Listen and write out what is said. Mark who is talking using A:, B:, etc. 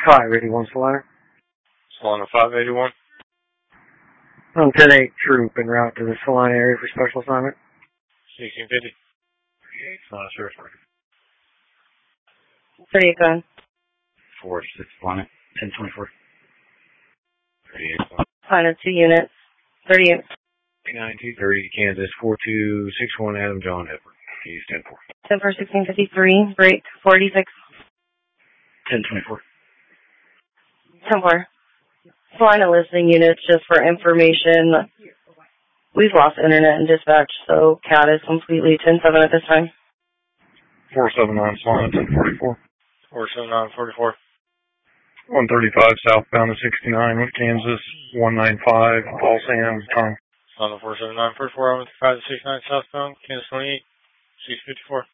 A: 581 Solana.
B: Solana 581.
A: 10-8 troop en route to the Solana area for special assignment.
B: 1650. Solana service market.
C: 38 gun.
D: 4-6 Solana. 1024.
B: 38 Solana.
C: Solana 2 units. 38.
B: 9230 Kansas 4261 Adam John Edward. East 10-4.
C: 10-4 1653. Break 46.
D: 1024.
C: 10-4. Solana listening units just for information. We've lost internet and dispatch, so CAT is completely 10-7 at this time.
B: 479 Solana 1044. 479 44. 135 southbound to 69 with Kansas 195 Paul Sam Tom. Solana 479 44 135 to 69 southbound Kansas 28 654.